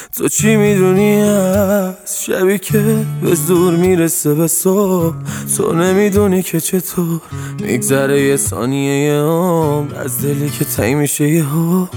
تو چی میدونی از شبی که به زور میرسه به صبح؟ تو نمیدونی که چطور میگذره یه ثانیه عمر از دلی که تایی میشه یه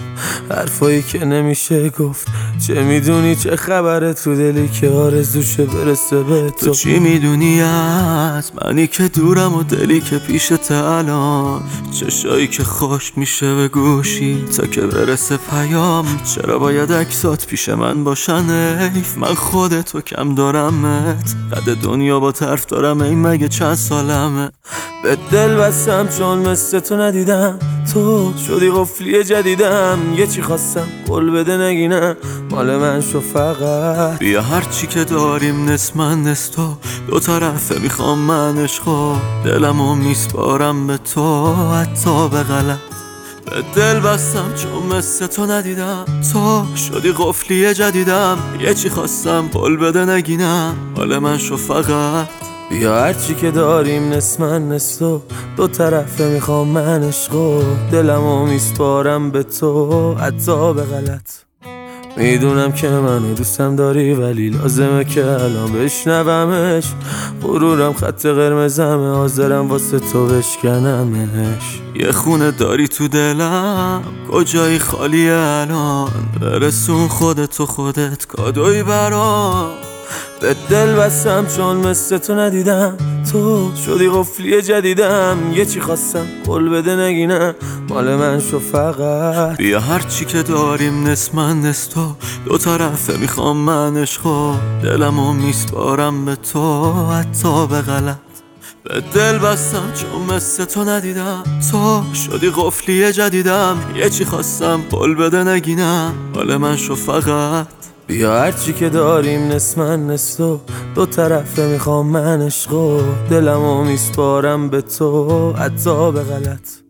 حرفایی که نمیشه گفت. چه میدونی چه خبره تو دلی که آرزوشه برسه به تو؟ چی میدونی از منی که دورم و دلی که پیشت الان؟ چشایی که خشک میشه به گوشی تا که برسه پیام. چرا باید عکسات پیش من باشن؟ حیف من خودتو کم دارمت. قد دنیا با طرف دارم این مگه چند سالمه؟ به دل بستم چون مثل تو ندیدم. تو شدی قفلی جدیدم. یه چی خواستم قول بده نگینم مال من شو فقط. بیا هرچی که داریم نصف من نصف تو، دو طرفه میخوام من عشقا. دلمو میسپارم به تو حتی به غلط. به دل بستم چون مثل تو ندیدم. تو شدی قفلی جدیدم. یه چی خواستم قول بده نگینم مال من شو فقط. بیا هرچی که داریم نصف من نصف تو، دو طرفه میخوام من عشقو. دلمو میسپارم به تو حتی به غلط. میدونم که منو دوستم داری ولی لازمه که الان بشنومش. غرورم خط قرمزمه، حاضرم واسه تو بشکنمش. یه خونه داری تو دلم، کجایی خالی الان؟ برسون خودت و خودت کادوی برام. به دل بستم چون مثل تو ندیدم. تو شدی قفلی جدیدم. یه چی خواستم قول بده نگینم مال من شو فقط. بیا هرچی که داریم نصف من نصف تو، دو طرفه میخوام من عشقا. دلمو میسپارم به تو حتی به غلط. به دل بستم چون مثل تو ندیدم. تو شدی قفلی جدیدم. یه چی خواستم قول بده نگینم مال من شو فقط. بیا هرچی که داریم نصف من نصف تو، دو طرفه میخوام من عشقو. دلمو میسپارم به تو حتی به غلط.